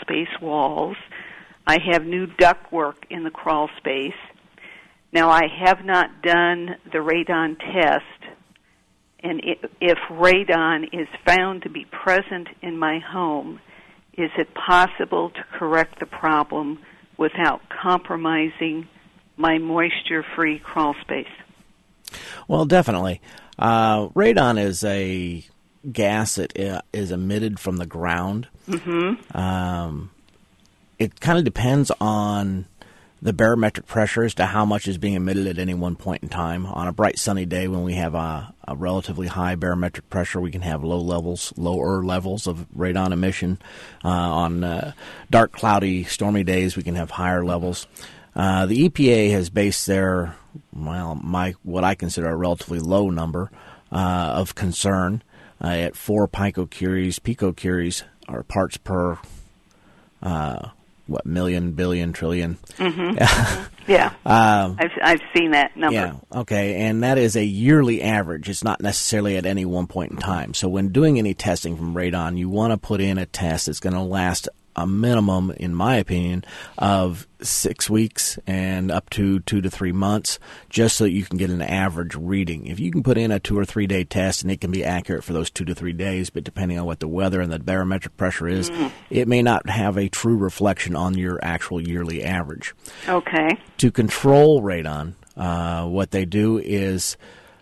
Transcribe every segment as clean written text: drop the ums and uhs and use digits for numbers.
space walls. I have new ductwork in the crawl space. Now, I have not done the radon test, and if radon is found to be present in my home, is it possible to correct the problem without compromising my moisture-free crawl space? Well, definitely. Radon is a gas that is emitted from the ground. Mm-hmm. It kind of depends on the barometric pressure as to how much is being emitted at any one point in time. On a bright sunny day when we have a relatively high barometric pressure, we can have lower levels of radon emission. On dark, cloudy, stormy days, we can have higher levels. The EPA has based their, what I consider a relatively low number of concern at 4 picocuries, or parts per million, billion, trillion. Mm-hmm. Yeah. I've seen that number. Yeah, okay, and that is a yearly average. It's not necessarily at any one point in time. So when doing any testing from radon, you want to put in a test that's going to last a minimum, in my opinion, of 6 weeks and up to 2 to 3 months, just so that you can get an average reading. If you can put in a 2 or 3 day test and it can be accurate for those 2 to 3 days, but depending on what the weather and the barometric pressure is, it may not have a true reflection on your actual yearly average. Okay. To control radon, what they do is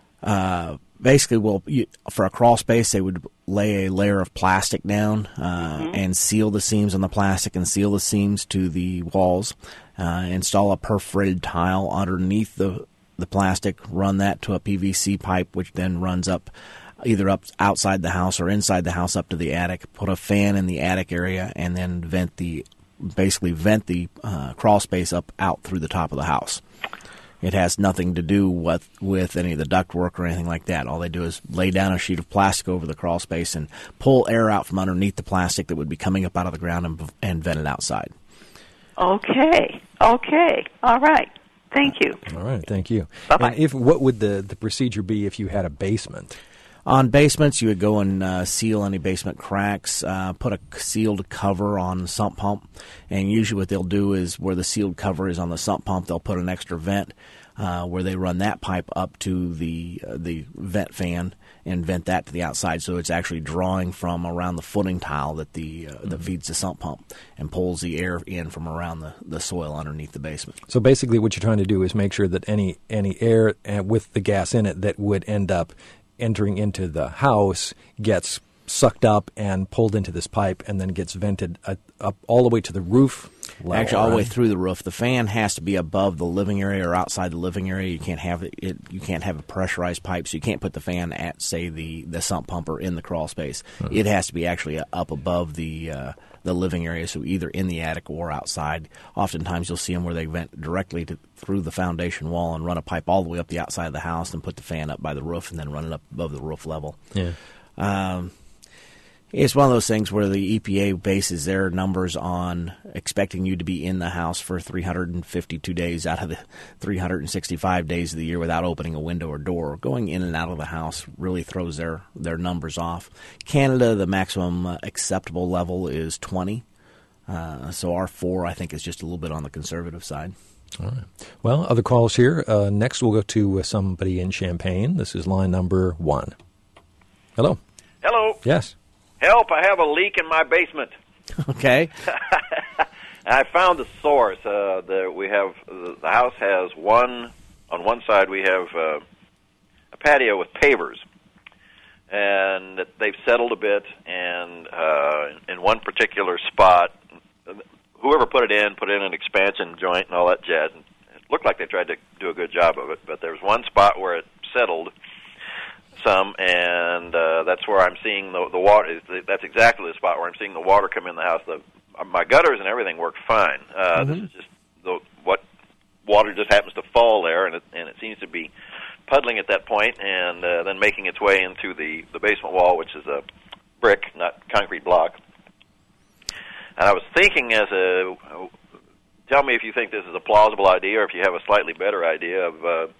basically, for a crawl space, they would lay a layer of plastic down and seal the seams on the plastic and seal the seams to the walls. Install a perforated tile underneath the plastic, run that to a PVC pipe, which then runs up either up outside the house or inside the house up to the attic. Put a fan in the attic area and then vent the crawl space up out through the top of the house. It has nothing to do with any of the ductwork or anything like that. All they do is lay down a sheet of plastic over the crawl space and pull air out from underneath the plastic that would be coming up out of the ground and vent it outside. Okay. All right. Thank you. All right. Thank you. Bye-bye. And what would the procedure be if you had a basement? On basements, you would go and seal any basement cracks, put a sealed cover on the sump pump, and usually what they'll do is where the sealed cover is on the sump pump, they'll put an extra vent where they run that pipe up to the vent fan and vent that to the outside, so it's actually drawing from around the footing tile that that feeds the sump pump and pulls the air in from around the soil underneath the basement. So basically what you're trying to do is make sure that any air with the gas in it that would end up entering into the house gets sucked up and pulled into this pipe and then gets vented up all the way to the roof level. Actually, all the way through the roof. The fan has to be above the living area or outside the living area. You can't have You can't have a pressurized pipe, so you can't put the fan at, say, the sump pump or in the crawl space. Mm-hmm. It has to be actually up above the living area, so either in the attic or outside. Oftentimes you'll see them where they vent directly through the foundation wall and run a pipe all the way up the outside of the house and put the fan up by the roof and then run it up above the roof level. Yeah. It's one of those things where the EPA bases their numbers on expecting you to be in the house for 352 days out of the 365 days of the year without opening a window or door. Going in and out of the house really throws their numbers off. Canada, the maximum acceptable level is 20. So our 4, I think, is just a little bit on the conservative side. All right. Well, other calls here. Next, we'll go to somebody in Champaign. This is line number 1. Hello. Hello. Yes. Help, I have a leak in my basement. Okay. I found the source. The house has on one side we have a patio with pavers, and they've settled a bit, and in one particular spot, whoever put in an expansion joint and all that jazz, and it looked like they tried to do a good job of it, but there was one spot where it settled some, and that's where I'm seeing the water. That's exactly the spot where I'm seeing the water come in the house. My gutters and everything work fine. This is just what water just happens to fall there, and it seems to be puddling at that point, and then making its way into the basement wall, which is a brick, not concrete block. And I was thinking, tell me if you think this is a plausible idea, or if you have a slightly better idea of.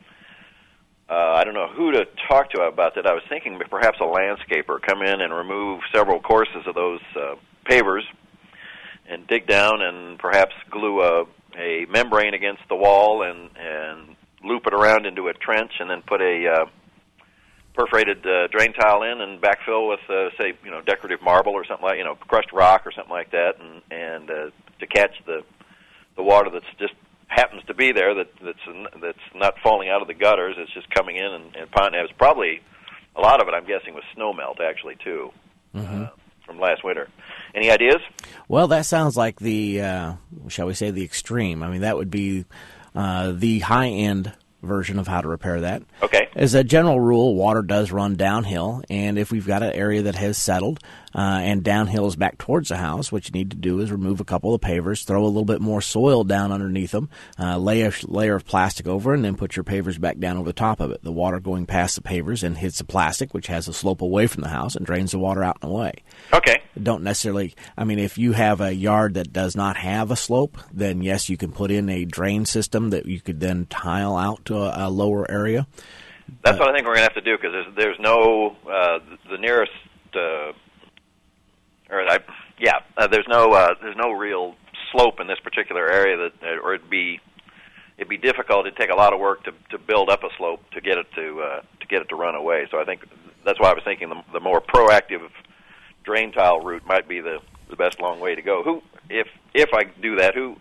I don't know who to talk to about that. I was thinking perhaps a landscaper come in and remove several courses of those pavers and dig down and perhaps glue a membrane against the wall and loop it around into a trench, and then put a perforated drain tile in and backfill with, say, decorative marble or something like, crushed rock or something like that, and to catch the water that's just happens to be there, that's not falling out of the gutters. It's just coming in and pond. It was probably a lot of it, I'm guessing, was snow melt actually too, from last winter. Any ideas? Well, that sounds like the shall we say the extreme. I mean, that would be the high end version of how to repair that. Okay. As a general rule, water does run downhill, and if we've got an area that has settled and downhill is back towards the house, what you need to do is remove a couple of pavers, throw a little bit more soil down underneath them, lay a layer of plastic over, and then put your pavers back down over the top of it. The water going past the pavers and hits the plastic, which has a slope away from the house, and drains the water out and away. Okay. Don't necessarily, I mean, if you have a yard that does not have a slope, then yes, you can put in a drain system that you could then tile out to a lower area. That's what I think we're going to have to do, because there's no the nearest there's no real slope in this particular area or it'd be difficult. It'd take a lot of work to build up a slope to get it to run away. So I think that's why I was thinking the more proactive drain tile route might be the best long way to go. If I do that, who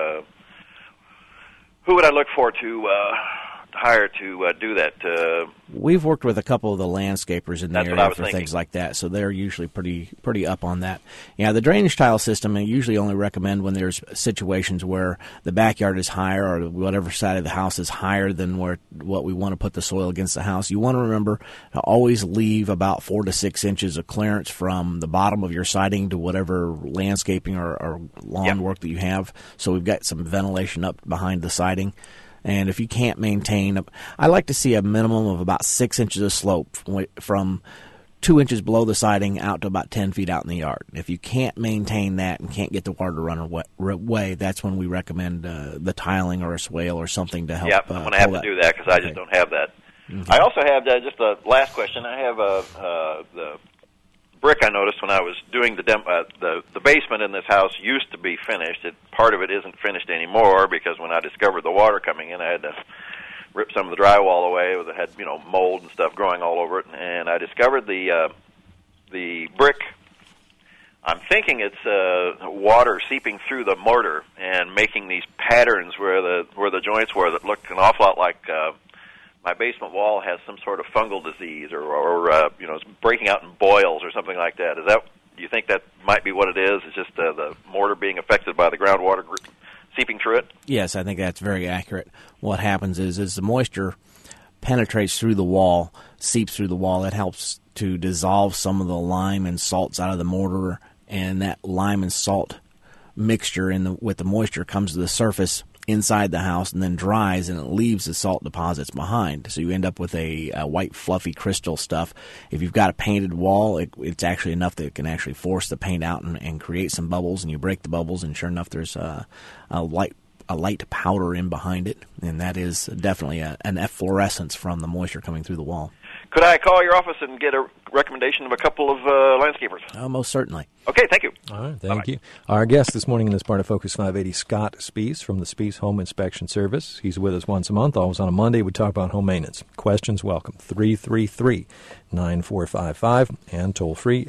would I look for to hire to do that? We've worked with a couple of the landscapers in the area for thinking. Things like that, so they're usually pretty up on that. Yeah, the drainage tile system I usually only recommend when there's situations where the backyard is higher or whatever side of the house is higher than what we want to put the soil against the house. You want to remember to always leave about 4 to 6 inches of clearance from the bottom of your siding to whatever landscaping or lawn work that you have, so we've got some ventilation up behind the siding. And if you can't maintain, I like to see a minimum of about 6 inches of slope from 2 inches below the siding out to about 10 feet out in the yard. If you can't maintain that and can't get the water to run away, that's when we recommend the tiling or a swale or something to help. Yeah, I'm going to have to do that because I just don't have that. Okay. I also have just a last question. I have the brick I noticed when I was doing the basement in this house used to be finished. Part of it isn't finished anymore because when I discovered the water coming in, I had to rip some of the drywall away. It had mold and stuff growing all over it, and I discovered the brick. I'm thinking it's water seeping through the mortar and making these patterns where the joints were that look an awful lot like. My basement wall has some sort of fungal disease, or it's breaking out in boils or something like that. Do you think that might be what it is? It's just the mortar being affected by the groundwater seeping through it? Yes, I think that's very accurate. What happens is the moisture penetrates through the wall, seeps through the wall. It helps to dissolve some of the lime and salts out of the mortar, and that lime and salt mixture with the moisture comes to the surface inside the house and then dries, and it leaves the salt deposits behind. So you end up with a white, fluffy crystal stuff. If you've got a painted wall, it's actually enough that it can actually force the paint out and create some bubbles, and you break the bubbles, and sure enough, there's a light powder in behind it, and that is definitely an efflorescence from the moisture coming through the wall. Could I call your office and get a recommendation of a couple of landscapers? Most certainly. Okay, thank you. All right, thank you. Our guest this morning in this part of Focus 580, Scott Spees from the Spees Home Inspection Service. He's with us once a month, always on a Monday. We talk about home maintenance. Questions, welcome. 333-9455 and toll free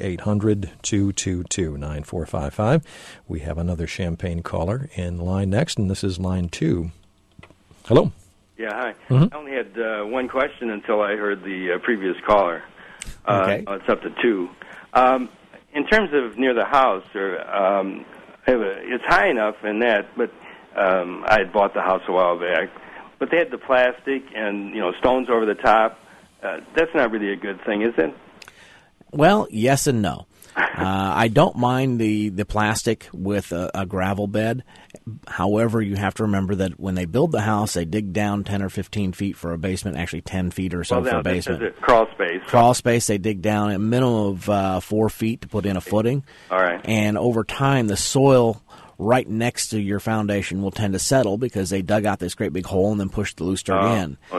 800-222-9455. We have another Champaign caller in line next, and this is line 2. Hello. Yeah, hi. Mm-hmm. I only had one question until I heard the previous caller. Okay. It's up to 2. In terms of near the house, it's high enough in that, but I had bought the house a while back. But they had the plastic and stones over the top. That's not really a good thing, is it? Well, yes and no. I don't mind the plastic with a gravel bed. However, you have to remember that when they build the house, they dig down 10 or 15 feet for a basement, actually 10 feet or so for a basement. Crawl space. Crawl space, they dig down a minimum of 4 feet to put in a footing. All right. And over time, the soil right next to your foundation will tend to settle because they dug out this great big hole and then pushed the loose dirt in. Okay.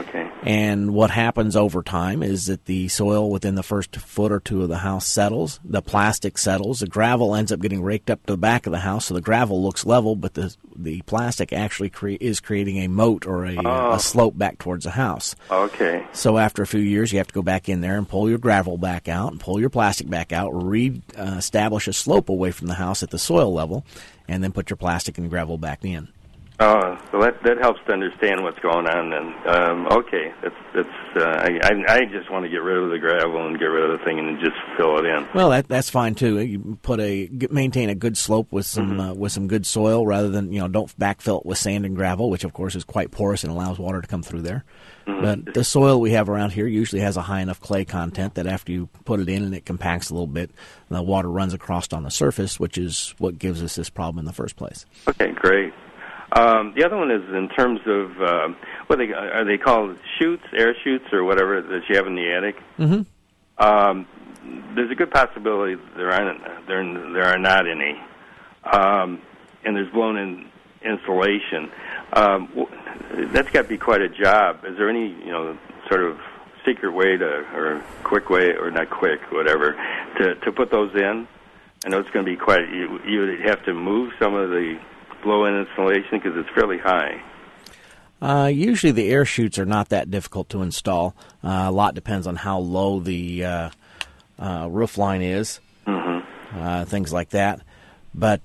And what happens over time is that the soil within the first foot or two of the house settles, the plastic settles, the gravel ends up getting raked up to the back of the house, so the gravel looks level, but the plastic actually is creating a moat or a slope back towards the house. Okay. So after a few years, you have to go back in there and pull your gravel back out and pull your plastic back out, establish a slope away from the house at the soil level, and then put your plastic and gravel back in. So that helps to understand what's going on. And okay, I just want to get rid of the gravel and get rid of the thing and just fill it in. Well, that's fine too. You maintain a good slope with some good soil rather than don't backfill it with sand and gravel, which of course is quite porous and allows water to come through there. But the soil we have around here usually has a high enough clay content that after you put it in and it compacts a little bit, the water runs across on the surface, which is what gives us this problem in the first place. Okay, great. The other one is in terms of are they called chutes, air chutes, or whatever that you have in the attic? Mm-hmm. There's a good possibility there are not any, and there's blown-in insulation. That's got to be quite a job. Is there any sort of secret way or quick way, or not quick, whatever, to put those in? I know it's going to be quite. You would have to move some of the blow-in insulation because it's fairly high. Usually the air chutes are not that difficult to install. A lot depends on how low the roof line is, things like that. But,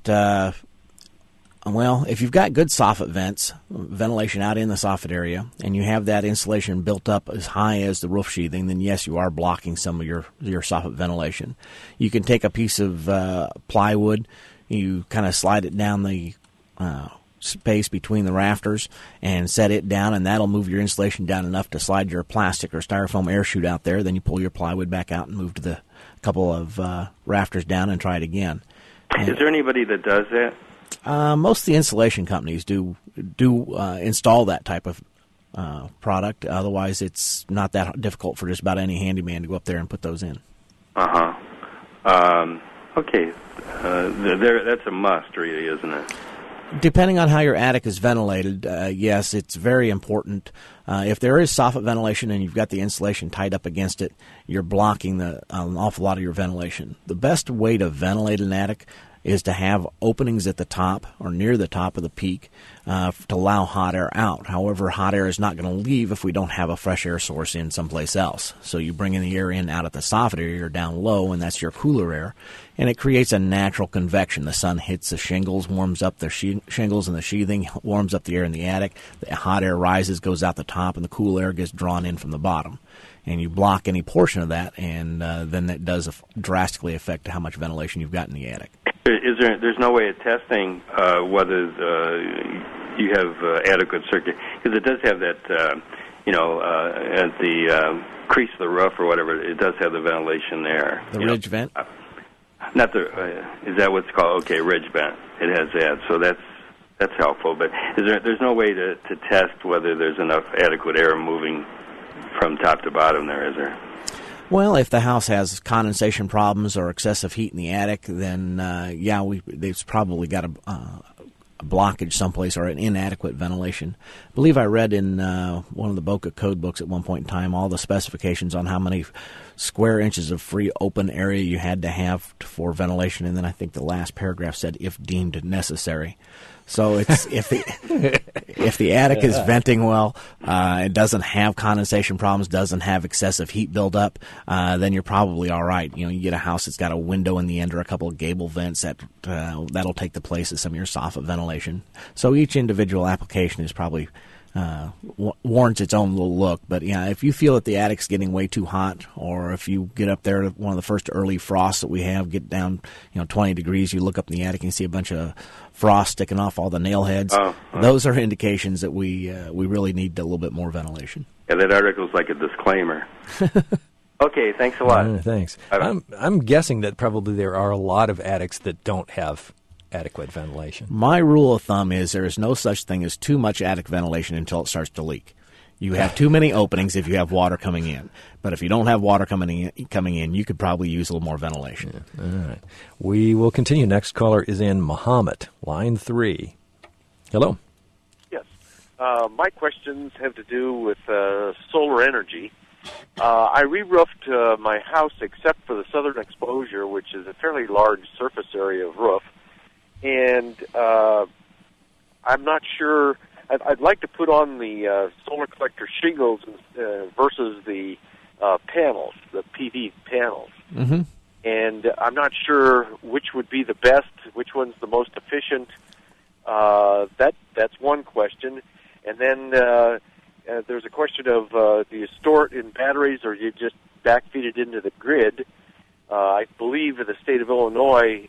if you've got good soffit vents, ventilation out in the soffit area, and you have that insulation built up as high as the roof sheathing, then yes, you are blocking some of your soffit ventilation. You can take a piece of plywood, you kind of slide it down the space between the rafters and set it down, and that'll move your insulation down enough to slide your plastic or styrofoam air chute out there. Then you pull your plywood back out and move to the couple of rafters down and try it again. Is there anybody that does that? Most of the insulation companies do install that type of product. Otherwise, it's not that difficult for just about any handyman to go up there and put those in. Okay. That's a must, really, isn't it? Depending on how your attic is ventilated, yes, it's very important. If there is soffit ventilation and you've got the insulation tied up against it, you're blocking an awful lot of your ventilation. The best way to ventilate an attic is to have openings at the top or near the top of the peak to allow hot air out. However, hot air is not going to leave if we don't have a fresh air source in someplace else. So you bring in the air in out at the soffit area or down low, and that's your cooler air. And it creates a natural convection. The sun hits the shingles, warms up the shingles and the sheathing, warms up the air in the attic. The hot air rises, goes out the top, and the cool air gets drawn in from the bottom. And you block any portion of that, and then that does drastically affect how much ventilation you've got in the attic. There's no way of testing whether you have adequate circuit, because it does have that, at the crease of the roof or whatever, it does have the ventilation there. The ridge vent? Not the, is that what's called? Okay, ridge vent. It has that, so that's helpful. But there's no way to test whether there's enough adequate air moving from top to bottom there, is there? Well, if the house has condensation problems or excessive heat in the attic, then they've probably got a blockage someplace or an inadequate ventilation. I believe I read in one of the Boca code books at one point in time all the specifications on how many square inches of free open area you had to have for ventilation, and then I think the last paragraph said, if deemed necessary. So it's if the attic is venting well, it doesn't have condensation problems, doesn't have excessive heat buildup, then you're probably all right. You get a house that's got a window in the end or a couple of gable vents that'll take the place of some of your soffit ventilation. So each individual application is probably warrants its own little look. But if you feel that the attic's getting way too hot, or if you get up there, one of the first early frosts that we have, get down 20 degrees, you look up in the attic and see a bunch of frost sticking off all the nail heads. Those are indications that we really need a little bit more ventilation. Yeah, that article's like a disclaimer. Okay, thanks a lot. Thanks. I'm guessing that probably there are a lot of attics that don't have adequate ventilation. My rule of thumb is there is no such thing as too much attic ventilation until it starts to leak. You have too many openings if you have water coming in. But if you don't have water coming in, you could probably use a little more ventilation. Yeah. All right. We will continue. Next caller is in Muhammad, line 3. Hello. Yes. My questions have to do with solar energy. I re-roofed my house except for the southern exposure, which is a fairly large surface area of roof. And I'm not sure. I'd like to put on the solar collector shingles versus the panels, the PV panels. Mm-hmm. And I'm not sure which would be the best, which one's the most efficient. That's one question. And then there's a question of do you store it in batteries or you just backfeed it into the grid? I believe in the state of Illinois,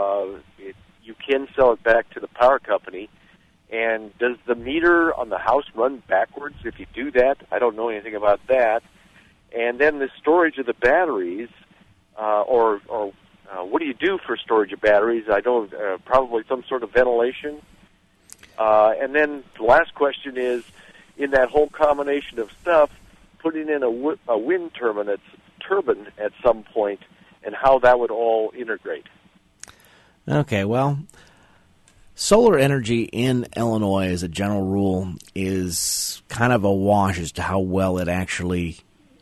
you can sell it back to the power company. And does the meter on the house run backwards if you do that? I don't know anything about that. And then the storage of the batteries, or what do you do for storage of batteries? I don't, probably some sort of ventilation. And then the last question is, in that whole combination of stuff, putting in a wind turbine at some point, and how that would all integrate. Okay, well, solar energy in Illinois, as a general rule, is kind of a wash as to how well it actually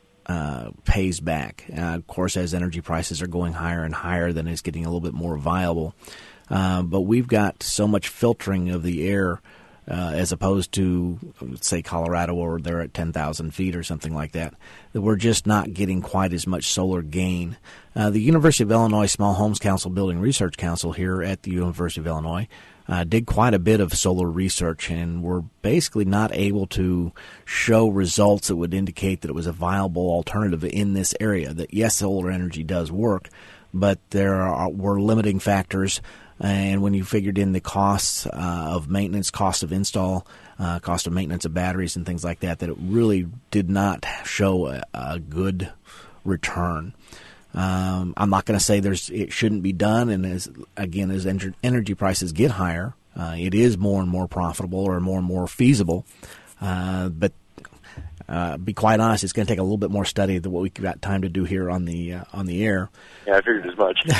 pays back. Of course, as energy prices are going higher and higher, then it's getting a little bit more viable. But we've got so much filtering of the air as opposed to, say, Colorado, where they're at 10,000 feet or something like that, that we're just not getting quite as much solar gain. The University of Illinois Small Homes Council Building Research Council here at the University of Illinois did quite a bit of solar research, and we're basically not able to show results that would indicate that it was a viable alternative in this area, that yes, solar energy does work, but were limiting factors. And when you figured in the costs of maintenance, cost of install, cost of maintenance of batteries and things like that, that it really did not show a good return. I'm not going to say it shouldn't be done, and as energy prices get higher, it is more and more profitable or more and more feasible. But be quite honest, it's going to take a little bit more study than what we got time to do here on the air. Yeah, I figured as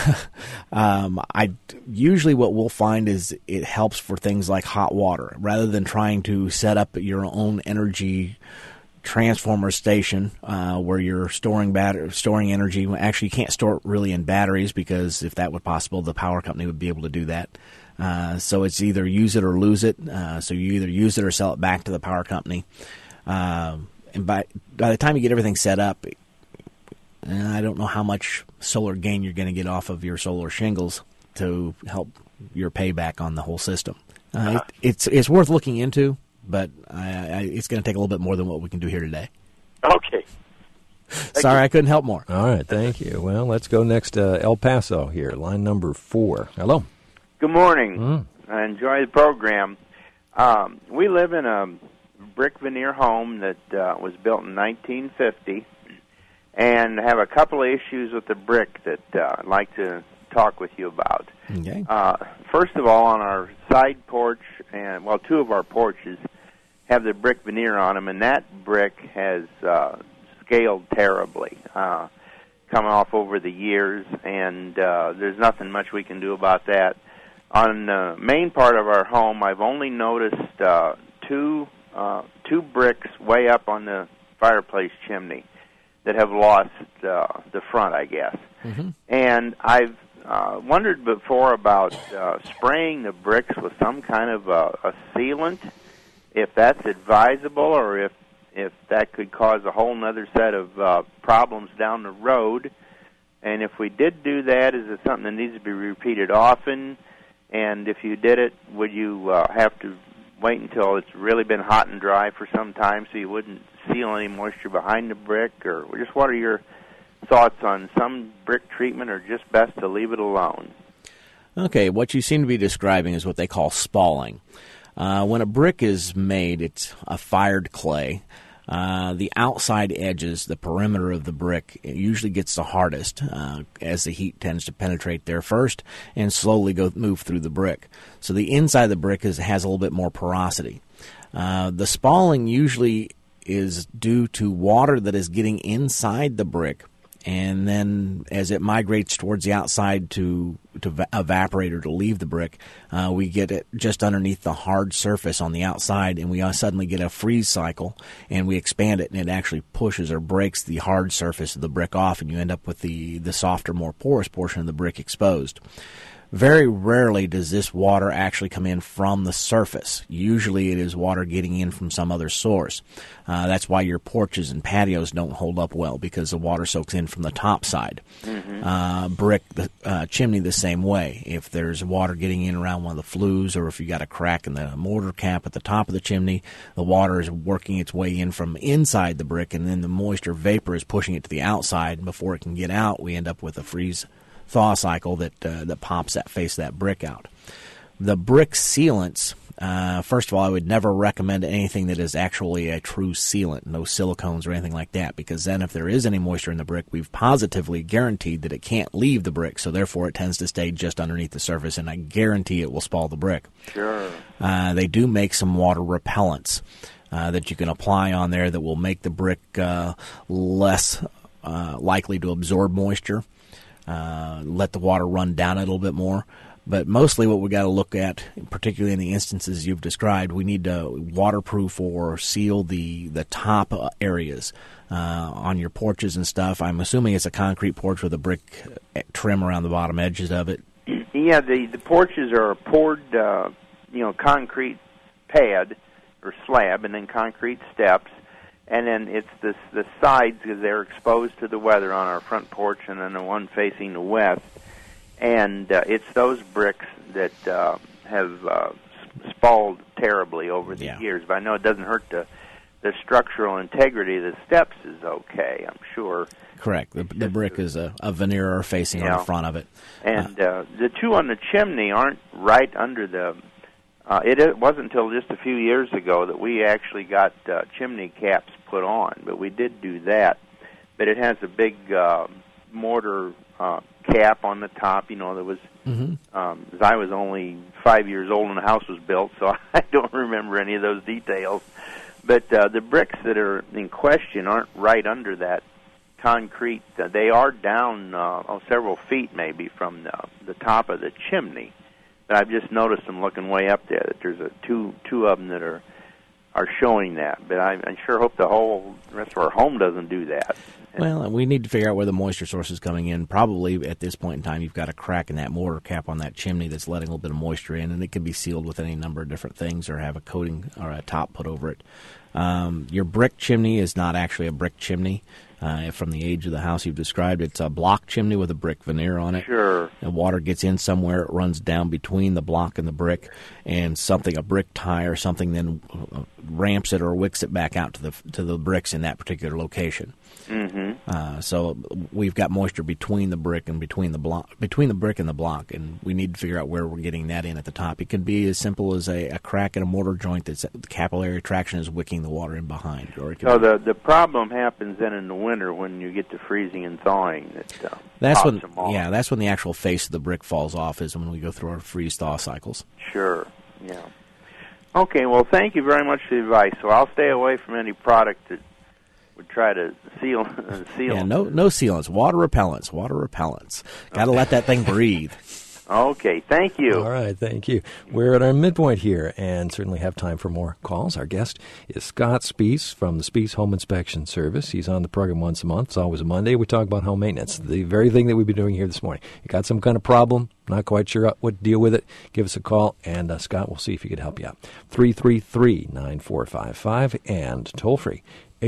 much. Usually what we'll find is it helps for things like hot water. Rather than trying to set up your own energy transformer station where you're storing energy. Actually, you can't store it really in batteries, because if that were possible, the power company would be able to do that. So it's either use it or lose it. So you either use it or sell it back to the power company. And by the time you get everything set up, I don't know how much solar gain you're going to get off of your solar shingles to help your payback on the whole system. It's worth looking into, but it's going to take a little bit more than what we can do here today. Okay. Sorry, I couldn't help more. All right, thank you. Well, let's go next to El Paso here, line number 4. Hello. Good morning. I enjoy the program. We live in a brick veneer home that was built in 1950, and have a couple of issues with the brick that I'd like to talk with you about. Okay. First of all, on our side porch, and two of our porches have the brick veneer on them, and that brick has scaled terribly, come off over the years, and there's nothing much we can do about that. On the main part of our home, I've only noticed two bricks way up on the fireplace chimney that have lost the front, I guess. Mm-hmm. And I've wondered before about spraying the bricks with some kind of a sealant, if that's advisable, or if that could cause a whole other set of problems down the road. And if we did do that, is it something that needs to be repeated often? And if you did it, would you have to wait until it's really been hot and dry for some time so you wouldn't seal any moisture behind the brick? Or just what are your thoughts on some brick treatment, or just best to leave it alone? Okay, what you seem to be describing is what they call spalling. When a brick is made, it's a fired clay. The outside edges, the perimeter of the brick, it usually gets the hardest as the heat tends to penetrate there first and slowly move through the brick. So the inside of the brick has a little bit more porosity. The spalling usually is due to water that is getting inside the brick and then as it migrates towards the outside to evaporate or to leave the brick, we get it just underneath the hard surface on the outside, and we suddenly get a freeze cycle, and we expand it, and it actually pushes or breaks the hard surface of the brick off, and you end up with the softer, more porous portion of the brick exposed. Very rarely does this water actually come in from the surface. Usually it is water getting in from some other source. That's why your porches and patios don't hold up well, because the water soaks in from the top side. Brick, chimney the same way. If there's water getting in around one of the flues, or if you got a crack in the mortar cap at the top of the chimney, the water is working its way in from inside the brick, and then the moisture vapor is pushing it to the outside. And before it can get out, we end up with a freeze-thaw cycle that pops that face of that brick out. The brick sealants, first of all, I would never recommend anything that is actually a true sealant, no silicones or anything like that, because then if there is any moisture in the brick, we've positively guaranteed that it can't leave the brick, so therefore it tends to stay just underneath the surface, and I guarantee it will spoil the brick. Sure. They do make some water repellents that you can apply on there that will make the brick less likely to absorb moisture. Let the water run down a little bit more. But mostly what we got to look at, particularly in the instances you've described, we need to waterproof or seal the top areas on your porches and stuff. I'm assuming it's a concrete porch with a brick trim around the bottom edges of it. Yeah, the porches are a poured, concrete pad or slab, and then concrete steps. And then it's the sides, because they're exposed to the weather on our front porch, and then the one facing the west. And it's those bricks that have spalled terribly over the years. But I know it doesn't hurt the structural integrity of the steps is okay, I'm sure. Correct. The brick is a veneer facing on the front of it. And the two on the chimney aren't right under the... It wasn't until just a few years ago that we actually got chimney caps put on, but we did do that. But it has a big mortar cap on the top. There was, I was only 5 years old when the house was built, so I don't remember any of those details. But the bricks that are in question aren't right under that concrete. They are down several feet maybe from the top of the chimney. But I've just noticed them looking way up there, that there's two of them that are showing that. But I sure hope the whole rest of our home doesn't do that. Well, we need to figure out where the moisture source is coming in. Probably at this point in time, you've got a crack in that mortar cap on that chimney that's letting a little bit of moisture in, and it can be sealed with any number of different things or have a coating or a top put over it. Your brick chimney is not actually a brick chimney. From the age of the house you've described, it's a block chimney with a brick veneer on it. Sure. The water gets in somewhere, it runs down between the block and the brick, and a brick tie or something then ramps it or wicks it back out to the bricks in that particular location. So we've got moisture between the brick and between the brick and the block, and we need to figure out where we're getting that in at the top. It can be as simple as a crack in a mortar joint that's the capillary traction is wicking the water in behind. Or it can the problem happens then in the winter when you get to freezing and thawing. That's when the actual face of the brick falls off, is when we go through our freeze-thaw cycles. Sure, yeah. Okay, well, thank you very much for the advice. So I'll stay away from any product that would try to seal. Yeah, no sealants, water repellents. Got to let that thing breathe. Okay, thank you. All right, thank you. We're at our midpoint here and certainly have time for more calls. Our guest is Scott Spees from the Spees Home Inspection Service. He's on the program once a month. It's always a Monday. We talk about home maintenance, the very thing that we've been doing here this morning. You got some kind of problem, not quite sure what to deal with it, give us a call, and Scott will see if he can help you out. 333-9455 and toll-free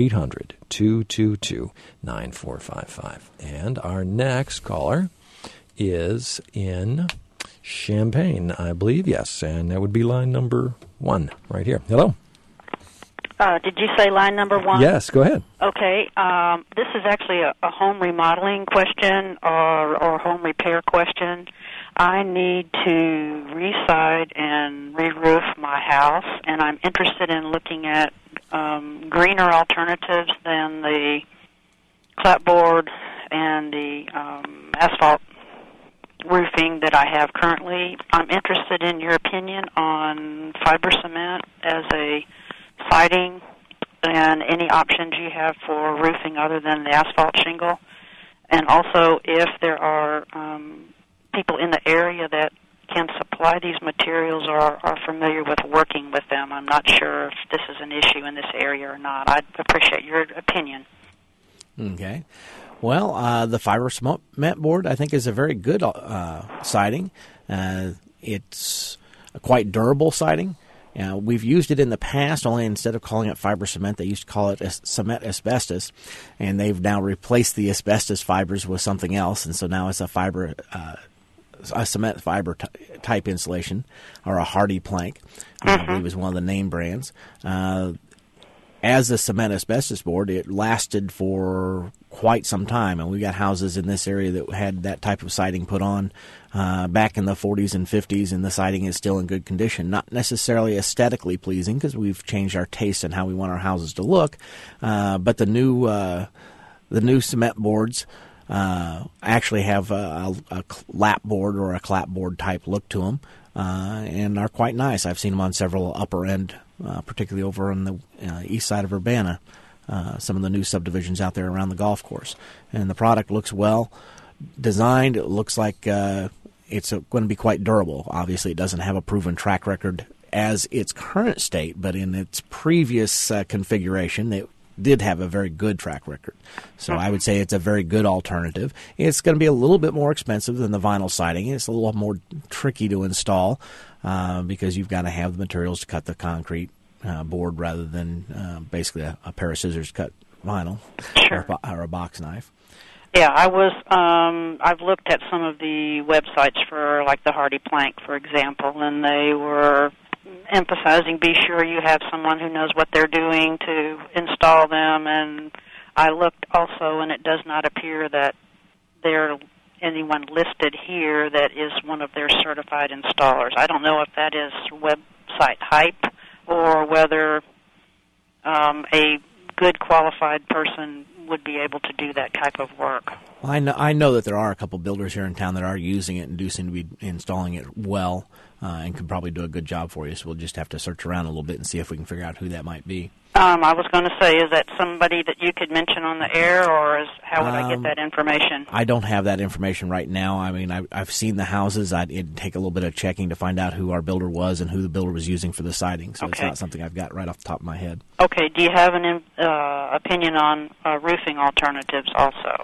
800-222-9455. And our next caller is in Champaign, I believe, yes, and that would be line number 1 right here. Hello. Did you say line number 1? Yes, go ahead. Okay. This is actually a home remodeling question or home repair question. I need to re-side and re-roof my house, and I'm interested in looking at greener alternatives than the clapboard and the asphalt roofing that I have currently. I'm interested in your opinion on fiber cement as a siding and any options you have for roofing other than the asphalt shingle. And also, if there are people in the area that can supply these materials or are familiar with working with them. I'm not sure if this is an issue in this area or not. I'd appreciate your opinion. Okay. Well, the fiber cement board, I think, is a very good siding. It's a quite durable siding. We've used it in the past, only instead of calling it fiber cement, they used to call it cement asbestos, and they've now replaced the asbestos fibers with something else, and so now it's a cement fiber type insulation, or a hardy plank, I believe is one of the name brands. As a cement asbestos board, it lasted for quite some time, and we got houses in this area that had that type of siding put on back in the 40s and 50s, and the siding is still in good condition. Not necessarily aesthetically pleasing, because we've changed our taste and how we want our houses to look, but the new cement boards actually have a lap board or a clapboard type look to them, and are quite nice. I've seen them on several upper end, particularly over on the east side of Urbana, some of the new subdivisions out there around the golf course. And the product looks well designed. It looks like it's going to be quite durable. Obviously, it doesn't have a proven track record as its current state, but in its previous configuration, it did have a very good track record. So I would say it's a very good alternative. It's going to be a little bit more expensive than the vinyl siding. It's a little more tricky to install because you've got to have the materials to cut the concrete board rather than basically a pair of scissors cut vinyl. Sure. or a box knife. Yeah, I've looked at some of the websites for, like, the Hardy Plank, for example, and they were emphasizing be sure you have someone who knows what they're doing to install them. And I looked also, and it does not appear that there's anyone listed here that is one of their certified installers. I don't know if that is website hype or whether a good qualified person would be able to do that type of work. Well, I know that there are a couple builders here in town that are using it and do seem to be installing it well and could probably do a good job for you. So we'll just have to search around a little bit and see if we can figure out who that might be. I was going to say, is that somebody that you could mention on the air, or how would I get that information? I don't have that information right now. I mean, I've seen the houses. It'd take a little bit of checking to find out who our builder was and who the builder was using for the siding. So It's not something I've got right off the top of my head. Okay. Do you have an opinion on roofing alternatives also?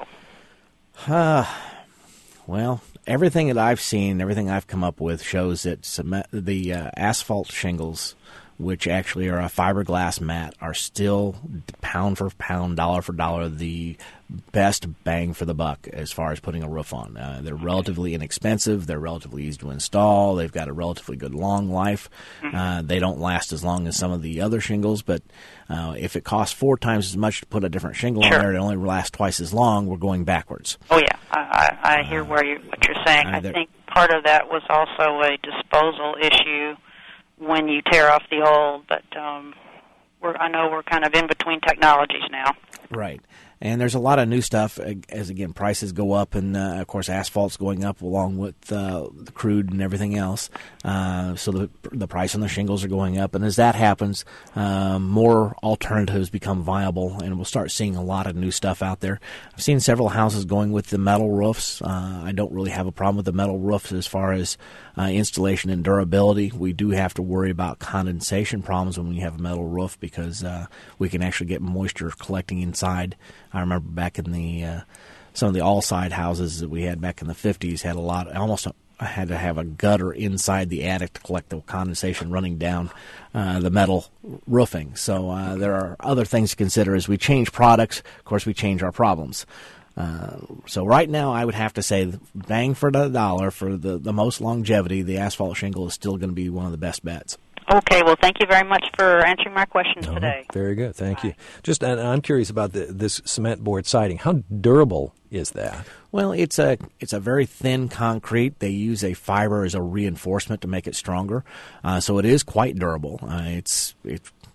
Well, everything that I've seen, everything I've come up with shows that the asphalt shingles, which actually are a fiberglass mat, are still pound for pound, dollar for dollar, the best bang for the buck as far as putting a roof on. They're relatively inexpensive. They're relatively easy to install. They've got a relatively good long life. They don't last as long as some of the other shingles, but if it costs 4 times as much to put a different shingle on there, it only lasts twice as long, we're going backwards. Oh, yeah. I hear what you're saying. I think part of that was also a disposal issue when you tear off the old, but I know we're kind of in between technologies now. Right. And there's a lot of new stuff as, again, prices go up, and, of course, asphalt's going up along with the crude and everything else. So the price on the shingles are going up. And as that happens, more alternatives become viable, and we'll start seeing a lot of new stuff out there. I've seen several houses going with the metal roofs. I don't really have a problem with the metal roofs as far as installation and durability. We do have to worry about condensation problems when we have a metal roof because we can actually get moisture collecting inside. I remember back in the some of the all-side houses that we had back in the 50s had almost had to have a gutter inside the attic to collect the condensation running down the metal roofing. So there are other things to consider as we change products. Of course, we change our problems. So right now, I would have to say, bang for the dollar for the most longevity, the asphalt shingle is still going to be one of the best bets. Okay, well, thank you very much for answering my questions today. Very good, thank you. Just, and I'm curious about this cement board siding. How durable is that? Well, it's a very thin concrete. They use a fiber as a reinforcement to make it stronger, so it is quite durable. It's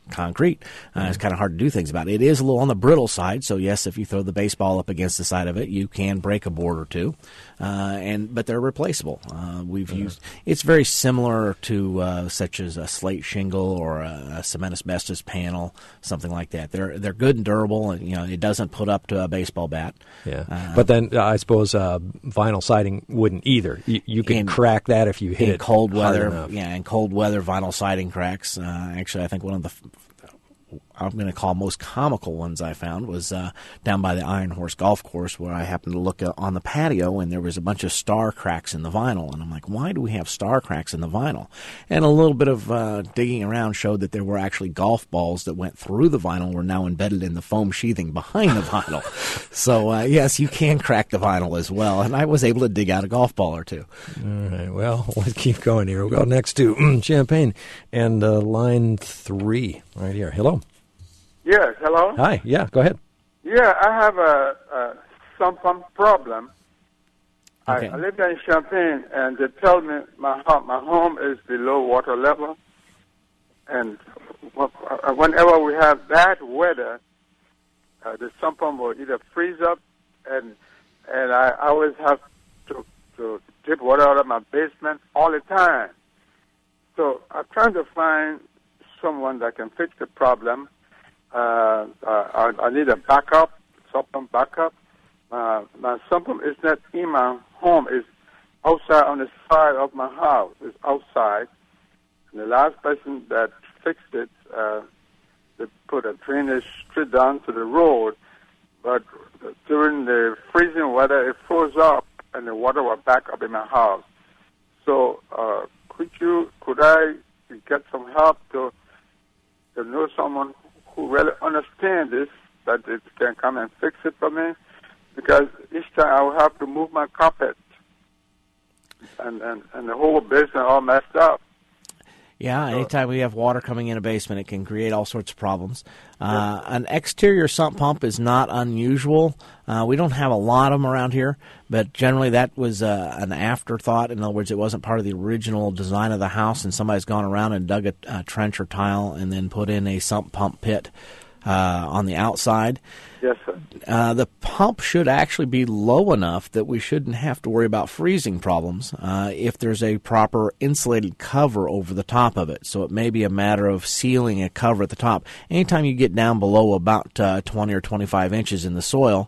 concrete. It's kind of hard to do things about it. It is a little on the brittle side, so yes, if you throw the baseball up against the side of it, you can break a board or two. But they're replaceable. We've used. It's very similar to such as a slate shingle or a cement asbestos panel, something like that. They're good and durable, and it doesn't put up to a baseball bat. Yeah, but then I suppose vinyl siding wouldn't either. You can crack that if you hit it cold weather. Hard enough. Yeah, in cold weather, vinyl siding cracks. Actually, I think one of the I'm going to call most comical ones I found was down by the Iron Horse Golf Course, where I happened to look on the patio, and there was a bunch of star cracks in the vinyl. And I'm like, why do we have star cracks in the vinyl? And a little bit of digging around showed that there were actually golf balls that went through the vinyl and were now embedded in the foam sheathing behind the vinyl. So, yes, you can crack the vinyl as well. And I was able to dig out a golf ball or two. All right, well, let's keep going here. We'll go next to Champaign and line 3 right here. Hello. Yes, hello? Hi, yeah, go ahead. Yeah, I have a sump pump problem. Okay. I live in Champaign, and they tell me my home is below water level. And whenever we have bad weather, the sump pump will either freeze up, and I always have to dip water out of my basement all the time. So I'm trying to find someone that can fix the problem. I need a backup, sump pump backup. My sump pump is not in my home. It's outside on the side of my house. It's outside. And the last person that fixed it, they put a drainage straight down to the road. But during the freezing weather, it froze up, and the water was back up in my house. So could I get some help to know someone who really understands this, that it can come and fix it for me? Because each time I will have to move my carpet, and the whole basement all messed up. Yeah, anytime we have water coming in a basement, it can create all sorts of problems. An exterior sump pump is not unusual. We don't have a lot of them around here, but generally that was an afterthought. In other words, it wasn't part of the original design of the house, and somebody's gone around and dug a trench or tile and then put in a sump pump pit on the outside. Yes, sir. The pump should actually be low enough that we shouldn't have to worry about freezing problems if there's a proper insulated cover over the top of it. So it may be a matter of sealing a cover at the top. Anytime you get down below about 20 or 25 inches in the soil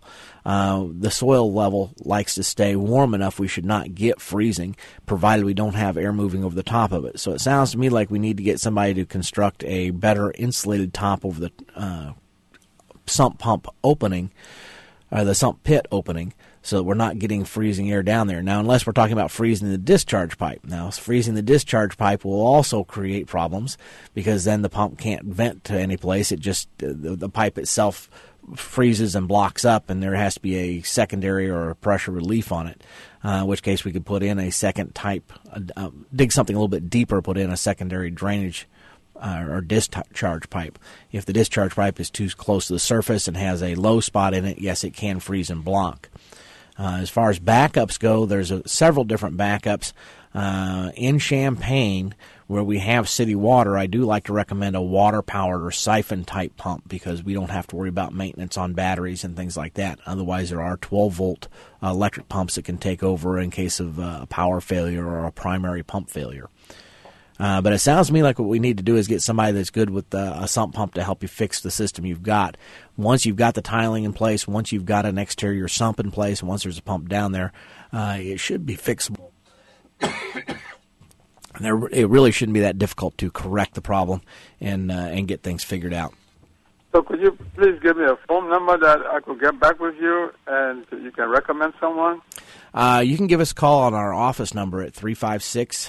level likes to stay warm enough. We should not get freezing, provided we don't have air moving over the top of it. So it sounds to me like we need to get somebody to construct a better insulated top over the sump pump opening, or the sump pit opening, so that we're not getting freezing air down there. Now, unless we're talking about freezing the discharge pipe. Now, freezing the discharge pipe will also create problems, because then the pump can't vent to any place. It just, the pipe itself freezes and blocks up, and there has to be a secondary or a pressure relief on it, in which case we could put in a second type, dig something a little bit deeper, put in a secondary drainage or discharge pipe. If the discharge pipe is too close to the surface and has a low spot in it, yes, it can freeze and block. As far as backups go, there's several different backups. In Champaign, where we have city water, I do like to recommend a water-powered or siphon-type pump, because we don't have to worry about maintenance on batteries and things like that. Otherwise, there are 12-volt electric pumps that can take over in case of a power failure or a primary pump failure. But it sounds to me like what we need to do is get somebody that's good with a sump pump to help you fix the system you've got. Once you've got the tiling in place, once you've got an exterior sump in place, and once there's a pump down there, it should be fixable. It really shouldn't be that difficult to correct the problem and get things figured out. So could you please give me a phone number that I could get back with you, and you can recommend someone? You can give us a call on our office number at 356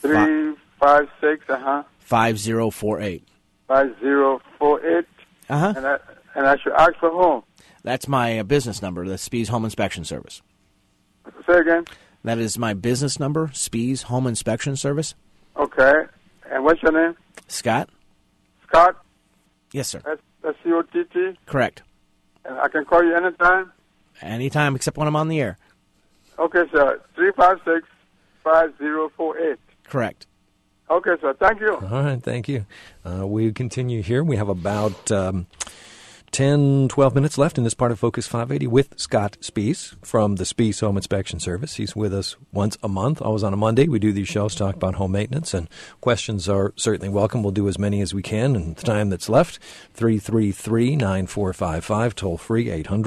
5048. 5048. And I should ask for whom? That's my business number, the Spies Home Inspection Service. Say again? That is my business number, Spies Home Inspection Service. Okay. And what's your name? Scott. Scott? Yes, sir. S-C-O-T-T? Correct. And I can call you anytime? Anytime except when I'm on the air. Okay, sir. 356-5048. Correct. Okay, sir. Thank you. All right, thank you. We continue here. We have about 10, 12 minutes left in this part of Focus 580 with Scott Spies from the Spies Home Inspection Service. He's with us once a month, always on a Monday. We do these shows, talk about home maintenance, and questions are certainly welcome. We'll do as many as we can in the time that's left. 333-9455, toll free,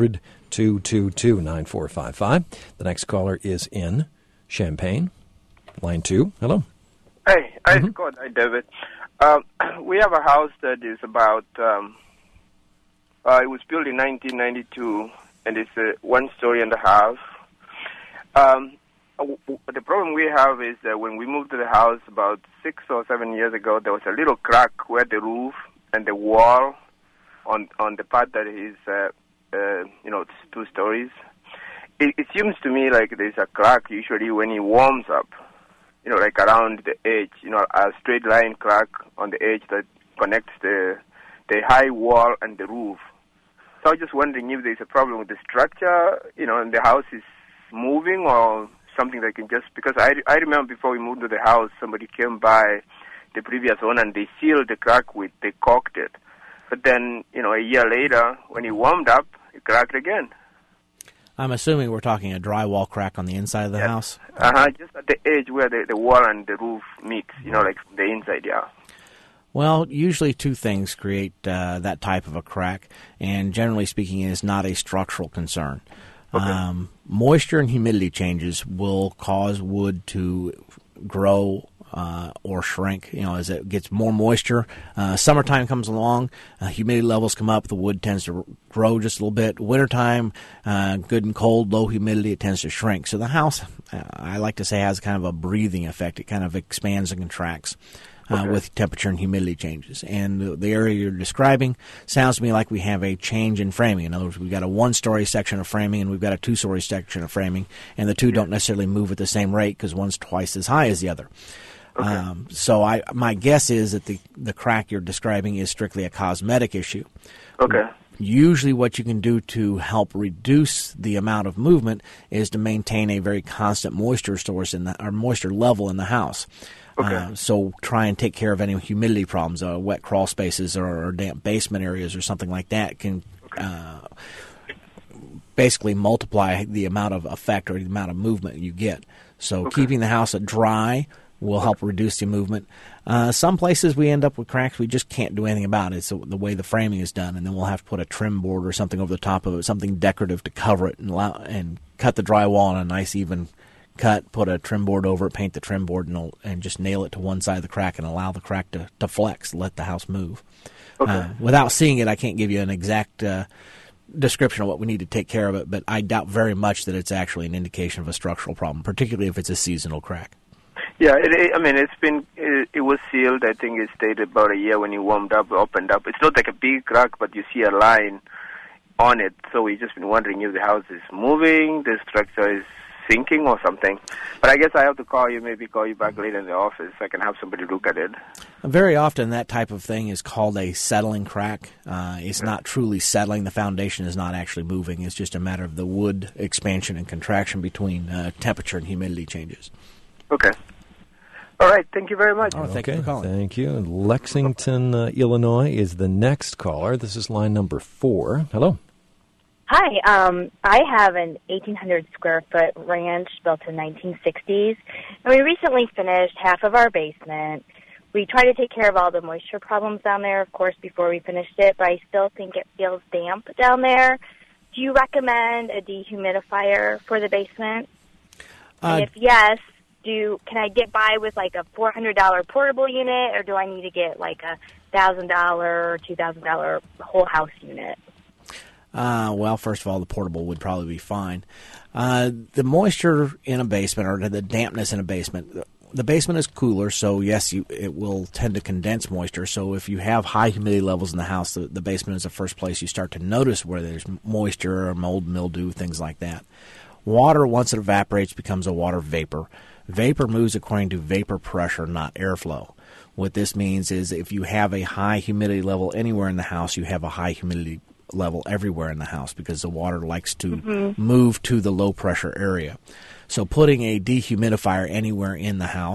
800-222-9455. The next caller is in Champaign. Line 2. Hello. Hey, Scott. Hi, David. We have a house that is about, it was built in 1992, and it's a 1.5 story. The problem we have is that when we moved to the house about 6 or 7 years ago, there was a little crack where the roof and the wall on the part that is, it's 2 stories. It seems to me like there's a crack usually when it warms up. Like around the edge, a straight line crack on the edge that connects the high wall and the roof. So I was just wondering if there's a problem with the structure, and the house is moving or something that can just, because I remember before we moved to the house, somebody came by, the previous owner, and they sealed the crack they caulked it. But then, a year later, when it warmed up, it cracked again. I'm assuming we're talking a drywall crack on the inside of the house? Just at the edge where the wall and the roof meet, like the inside, yeah. Well, usually 2 things create that type of a crack, and generally speaking, it is not a structural concern. Okay. Moisture and humidity changes will cause wood to grow or shrink, as it gets more moisture. Summertime comes along, humidity levels come up, the wood tends to grow just a little bit. Wintertime, good and cold, low humidity, it tends to shrink. So the house, I like to say, has kind of a breathing effect. It kind of expands and contracts with temperature and humidity changes. And the area you're describing sounds to me like we have a change in framing. In other words, we've got a 1-story section of framing and we've got a 2-story section of framing, and the 2 don't necessarily move at the same rate because one's twice as high as the other. Okay. So my guess is that the crack you're describing is strictly a cosmetic issue. Okay. Usually what you can do to help reduce the amount of movement is to maintain a very constant moisture source or moisture level in the house. Okay. So try and take care of any humidity problems, wet crawl spaces or damp basement areas or something like that can basically multiply the amount of effect or the amount of movement you get. So keeping the house dry will help reduce the movement. Some places we end up with cracks we just can't do anything about it. It's the way the framing is done, and then we'll have to put a trim board or something over the top of it, something decorative to cover it and cut the drywall in a nice even cut, put a trim board over it, paint the trim board, and just nail it to one side of the crack and allow the crack to flex, let the house move. Okay. Without seeing it, I can't give you an exact description of what we need to take care of it, but I doubt very much that it's actually an indication of a structural problem, particularly if it's a seasonal crack. Yeah, it was sealed. I think it stayed about a year when it warmed up, opened up. It's not like a big crack, but you see a line on it. So we've just been wondering if the house is moving, the structure is sinking or something. But I guess I have to maybe call you back later in the office. I can have somebody look at it. Very often that type of thing is called a settling crack. It's not truly settling. The foundation is not actually moving. It's just a matter of the wood expansion and contraction between temperature and humidity changes. Okay. All right. Thank you very much. Oh, thank you for calling. Thank you. Lexington, Illinois is the next caller. This is line number 4. Hello. Hi. I have an 1,800 square foot ranch built in 1960s, and we recently finished half of our basement. We try to take care of all the moisture problems down there, of course, before we finished it, but I still think it feels damp down there. Do you recommend a dehumidifier for the basement? And if yes, can I get by with like a $400 portable unit, or do I need to get like a $1,000 or $2,000 whole house unit? Well, first of all, the portable would probably be fine. The moisture in a basement, or the dampness in a basement, the basement is cooler, so yes, it will tend to condense moisture. So if you have high humidity levels in the house, the basement is the first place you start to notice where there's moisture or mold, mildew, things like that. Water, once it evaporates, becomes a water vapor. Vapor moves according to vapor pressure, not airflow. What this means is if you have a high humidity level anywhere in the house, you have a high humidity level everywhere in the house because the water likes to move to the low pressure area. So putting a dehumidifier anywhere in the house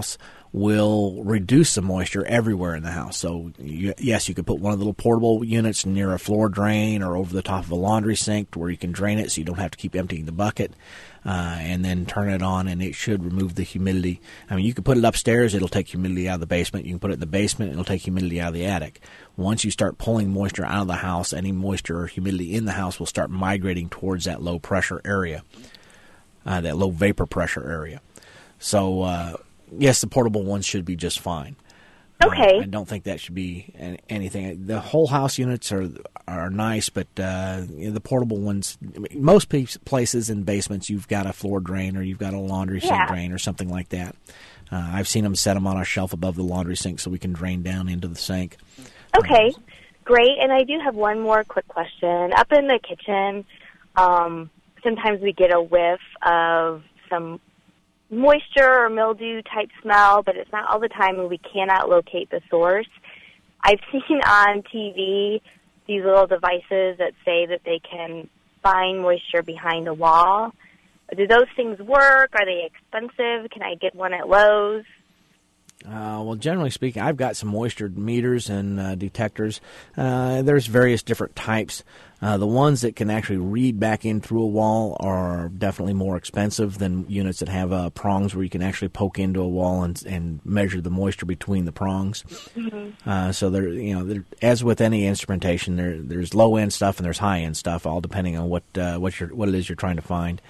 will reduce the moisture everywhere in the house. So, yes, you could put one of the little portable units near a floor drain or over the top of a laundry sink where you can drain it so you don't have to keep emptying the bucket, and then turn it on, and it should remove the humidity. I mean, you can put it upstairs, it'll take humidity out of the basement. You can put it in the basement, it'll take humidity out of the attic. Once you start pulling moisture out of the house, any moisture or humidity in the house will start migrating towards that low pressure area, that low vapor pressure area. So, yes, the portable ones should be just fine. Okay. I don't think that should be anything. The whole house units are nice, but the portable ones, most places in basements, you've got a floor drain or you've got a laundry sink drain or something like that. I've seen them set them on a shelf above the laundry sink so we can drain down into the sink. Okay, great. And I do have one more quick question. Up in the kitchen, sometimes we get a whiff of some moisture or mildew type smell, but it's not all the time, and we cannot locate the source. I've seen on TV these little devices that say that they can find moisture behind a wall. Do those things work? Are they expensive? Can I get one at Lowe's? Well, generally speaking, I've got some moisture meters and detectors. There's various different types. The ones that can actually read back in through a wall are definitely more expensive than units that have prongs where you can actually poke into a wall and measure the moisture between the prongs. Mm-hmm. So there, as with any instrumentation, there's low end stuff and there's high end stuff, all depending on what it is you're trying to find.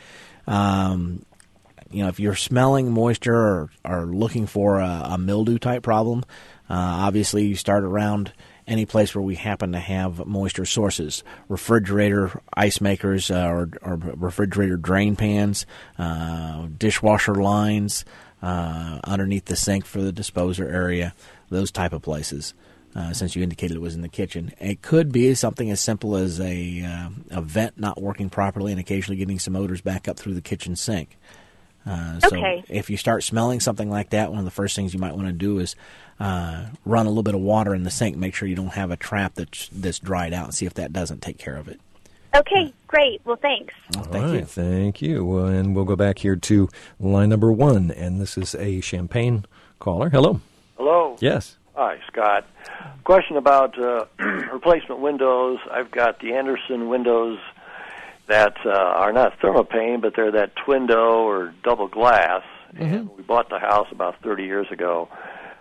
If you're smelling moisture or are looking for a mildew type problem, obviously you start around any place where we happen to have moisture sources, refrigerator ice makers or refrigerator drain pans, dishwasher lines, underneath the sink for the disposer area, those type of places. Since you indicated it was in the kitchen, it could be something as simple as a vent not working properly and occasionally getting some odors back up through the kitchen sink. So if you start smelling something like that, one of the first things you might want to do is run a little bit of water in the sink. Make sure you don't have a trap that's dried out, and see if that doesn't take care of it. Okay, great. Well, thanks. Well, thank you. Thank you. And we'll go back here to line number 1, and this is a Champaign caller. Hello. Hello. Yes. Hi, Scott. Question about replacement windows. I've got the Andersen windows that are not thermopane, but they're that Twindo or double glass. Mm-hmm. And we bought the house about 30 years ago.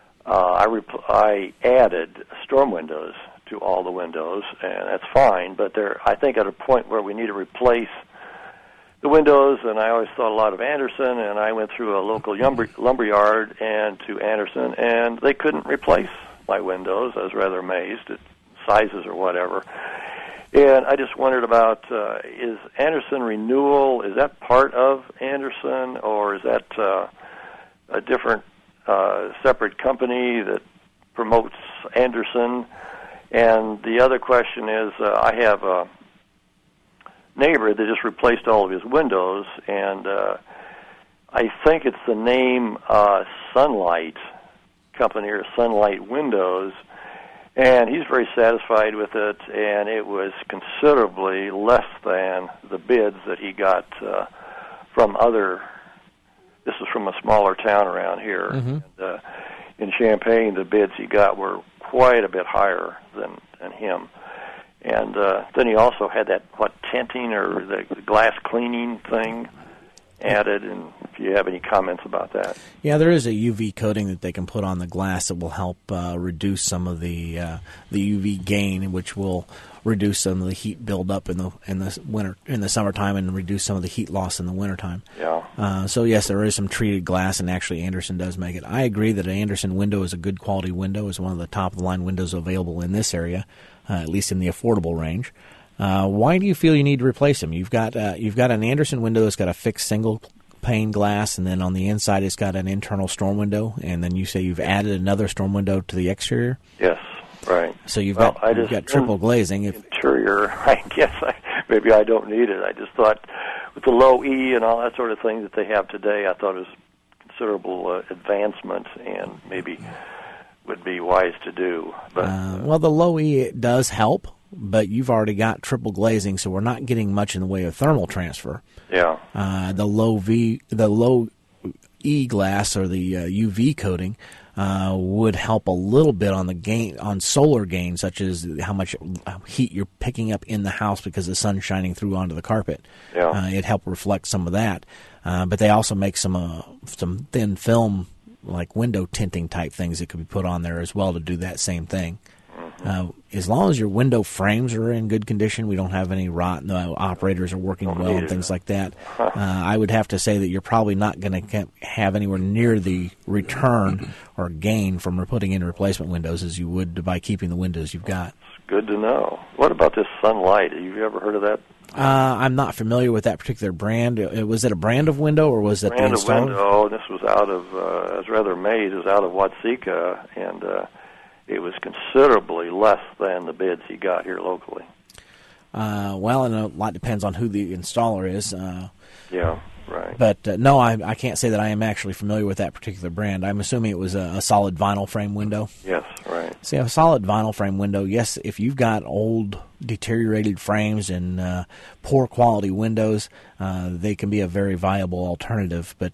I added storm windows to all the windows, and that's fine, but they're, I think, at a point where we need to replace the windows, and I always thought a lot of Andersen, and I went through a local lumberyard and to Andersen, and they couldn't replace my windows. I was rather amazed at sizes or whatever. And I just wondered about, is Andersen Renewal, is that part of Andersen, or is that a different separate company that promotes Andersen? And the other question is, I have a neighbor that just replaced all of his windows, and I think it's the name Sunlight Company or Sunlight Windows, and he's very satisfied with it, and it was considerably less than the bids that he got from other, this is from a smaller town around here. Mm-hmm. And, in Champaign, the bids he got were quite a bit higher than him. And then he also had that, tinting or the glass cleaning thing added, and if you have any comments about that. Yeah, there is a UV coating that they can put on the glass that will help reduce some of the UV gain, which will reduce some of the heat buildup in the summertime, and reduce some of the heat loss in the wintertime. Yeah. So yes, there is some treated glass, and actually Andersen does make it. I agree that an Andersen window is a good quality window. It's one of the top of the line windows available in this area, at least in the affordable range. Why do you feel you need to replace them? You've got an Andersen window that's got a fixed single pane glass, and then on the inside it's got an internal storm window, and then you say you've added another storm window to the exterior? Yes, right. So you've got triple glazing. Interior, I guess maybe I don't need it. I just thought with the low E and all that sort of thing that they have today, I thought it was considerable advancement and maybe would be wise to do. But well, the low E, it does help, but you've already got triple glazing, so we're not getting much in the way of thermal transfer. Yeah. The low E-glass or the UV coating would help a little bit on the gain, on solar gain, such as how much heat you're picking up in the house because the sun's shining through onto the carpet. Yeah. It helped reflect some of that. But they also make some thin film, like window tinting type things that could be put on there as well to do that same thing. As long as your window frames are in good condition, we don't have any rot, and the operators are working well and things like that, I would have to say that you're probably not going to have anywhere near the return or gain from putting in replacement windows as you would by keeping the windows you've got. Good to know. What about this Sunlight? Have you ever heard of that? I'm not familiar with that particular brand. Was it a brand of window, or was it brand the installer? of window? This was out of, I was rather amazed, it was out of Watseka, and it was considerably less than the bids he got here locally. Well, and a lot depends on who the installer is. Yeah, right. But no, I can't say that I am actually familiar with that particular brand. I'm assuming it was a solid vinyl frame window. Yes, right. See, a solid vinyl frame window, yes, if you've got old, deteriorated frames and poor quality windows, they can be a very viable alternative. But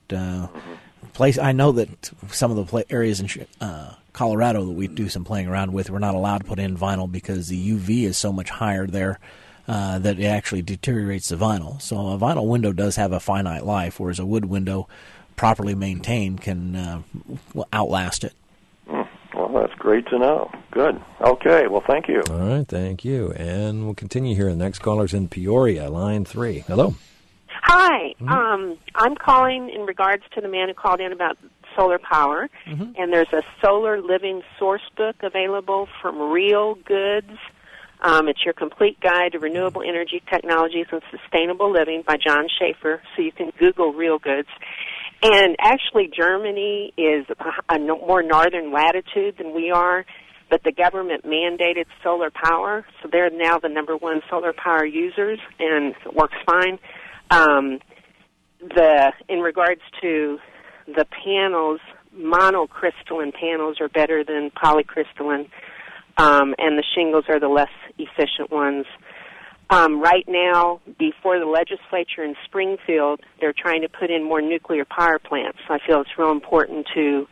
I know that some of the areas in Colorado that we do some playing around with, we're not allowed to put in vinyl because the UV is so much higher there that it actually deteriorates the vinyl. So a vinyl window does have a finite life, whereas a wood window, properly maintained, can outlast it. Well, that's great to know. Good. Okay, well, thank you. All right, thank you. And we'll continue here. The next caller's in Peoria, line 3. Hello. Hi. I'm calling in regards to the man who called in about solar power, and there's a solar living source book available from Real Goods. It's your complete guide to renewable energy technologies and sustainable living by John Schaefer, so you can Google Real Goods. And actually, Germany is a more northern latitude than we are, but the government mandated solar power, so they're now the #1 solar power users, and it works fine. In regards to the panels, monocrystalline panels are better than polycrystalline, and the shingles are the less efficient ones. Right now, before the legislature in Springfield, they're trying to put in more nuclear power plants. So I feel it's real important to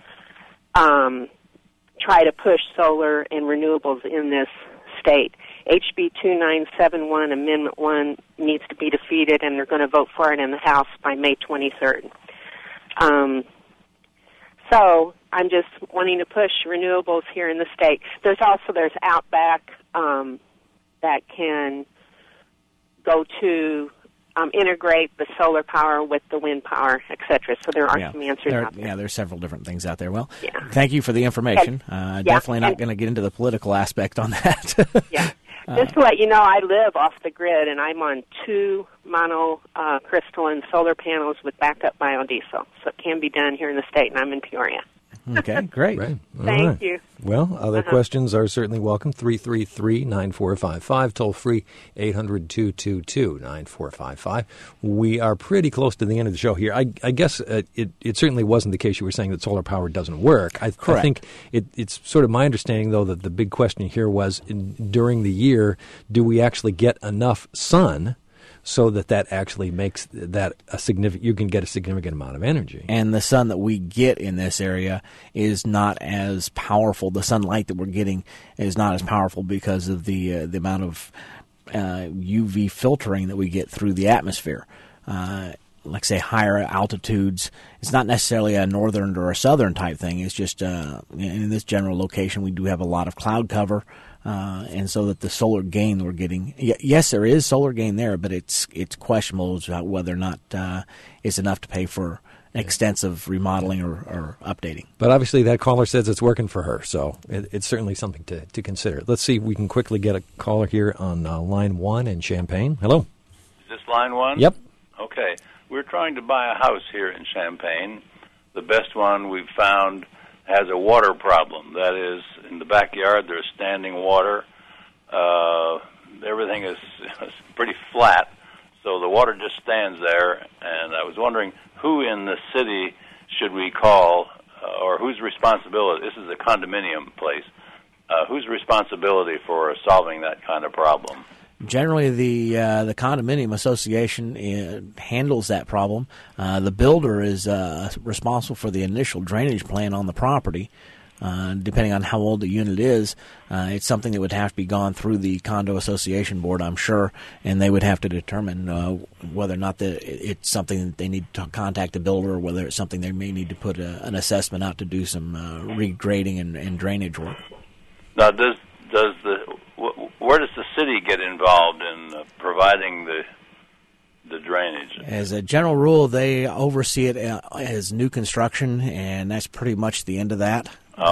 try to push solar and renewables in this state. HB 2971, Amendment 1, needs to be defeated, and they're going to vote for it in the House by May 23rd. So I'm just wanting to push renewables here in the state. There's Outback that can go to integrate the solar power with the wind power, et cetera. So there are some answers out there. Yeah, there's several different things out there. Well, thank you for the information. Definitely not going to get into the political aspect on that. Just to let you know, I live off the grid, and I'm on 2 monocrystalline solar panels with backup biodiesel. So it can be done here in the state, and I'm in Peoria. Okay, great. Right. Thank you. Well, other questions are certainly welcome. 333-9455, toll free 800-222-9455. We are pretty close to the end of the show here. I guess it certainly wasn't the case you were saying that solar power doesn't work. I think it's sort of my understanding, though, that the big question here was during the year, do we actually get enough sun so that actually makes that you can get a significant amount of energy. And the sun that we get in this area is not as powerful. The sunlight that we're getting is not as powerful because of the amount of UV filtering that we get through the atmosphere. Like, say, higher altitudes, it's not necessarily a northern or a southern type thing. It's just in this general location, we do have a lot of cloud cover. And so that the solar gain we're getting, yes, there is solar gain there, but it's questionable about whether or not it's enough to pay for extensive remodeling or updating. But obviously that caller says it's working for her, so it's certainly something to consider. Let's see if we can quickly get a caller here on line 1 in Champaign. Hello. Is this line 1? Yep. Okay. We're trying to buy a house here in Champaign. The best one we've found has a water problem. That is, in the backyard there's standing water. Everything is pretty flat, so the water just stands there. And I was wondering who in the city should we call, or whose responsibility? This is a condominium place. Whose responsibility for solving that kind of problem? Generally, the condominium association handles that problem. The builder is responsible for the initial drainage plan on the property. Depending on how old the unit is, it's something that would have to be gone through the condo association board, I'm sure, and they would have to determine whether or not it's something that they need to contact the builder, or whether it's something they may need to put an assessment out to do some regrading and drainage work. Now, where does the city get involved in providing the drainage? As a general rule, they oversee it as new construction, and that's pretty much the end of that.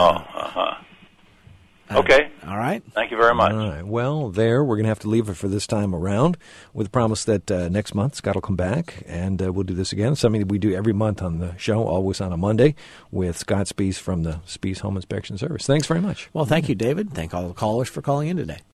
Okay. All right. Thank you very much. All right. Well, we're going to have to leave it for this time around, with the promise that next month Scott will come back and we'll do this again. Something that we do every month on the show, always on a Monday, with Scott Spies from the Spies Home Inspection Service. Thanks very much. Well, thank you, David. Thank all the callers for calling in today.